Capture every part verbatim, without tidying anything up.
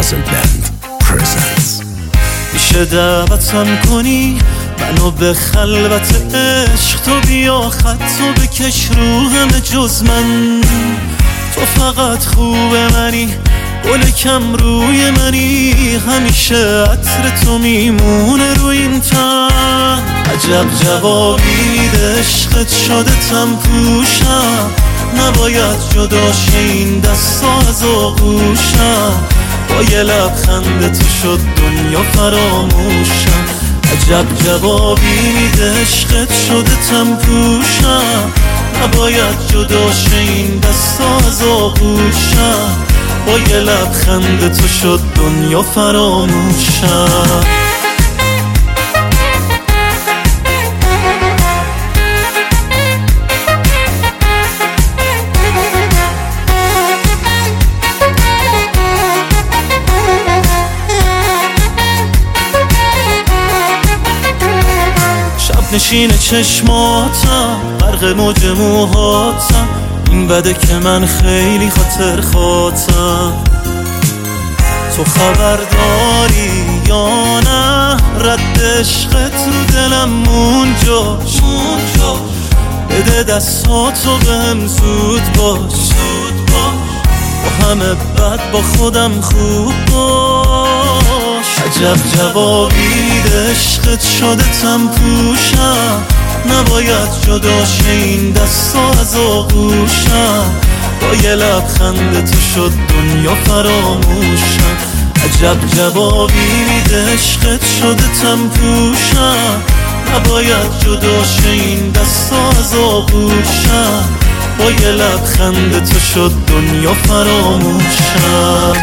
Puzzle Band presents. میشه دعوتم کنی منو به خلوت عشق، تو بیا خطو بکش رو همه جز من. تو فقط خوب منی، گل کم روی منی، همیشه عطر تو میمونه رو این تن. عجب جوابی میده عشقت شده تم پوشم، نباید جدا شه این دستا از آغوشم. با یه لبخند تو شد دنیا فراموشم. عجب جوابی میده عشقت شده تم پوشم، نباید جدا شه این دستا از آغوشم. با یه لبخند تو شد دنیا فراموشم. نشین چشماتم غرق موج موهاتم، این بده که من خیلی خاطر خاطم. تو خبر داری یا نه رد عشقت رو دلم مونجاش، بده دستاتو بهم زود باش، با همه بد با خودم خوب باش. عجب جوابی ده عشقت شده تم پوشم، نباید جدا شه این دستا از آغوشم. با یه لبخند تو شد دنیا فراموشم. عجب جوابی میده عشقت شده تم پوشم، نباید جدا شه این دستا از آغوشم. با یه لبخند تو شد دنیا فراموشم.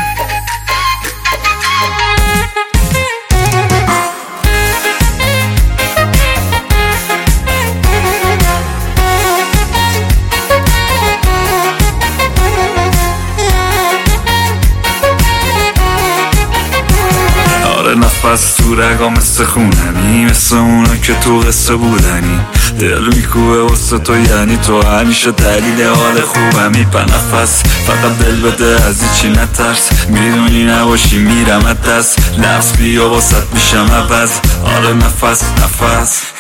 نفس تو رگا مثل خونمی، مثل اونا که تو قصه بودنی. دل میکوه واسه تو یعنی تو همیشه دلیل حال خوبمی. به نفس فقط دل بده از چی نترس، میدونی نباشی میرم دست. لفظ بیا واسط میشم عوض. آره نفس نفس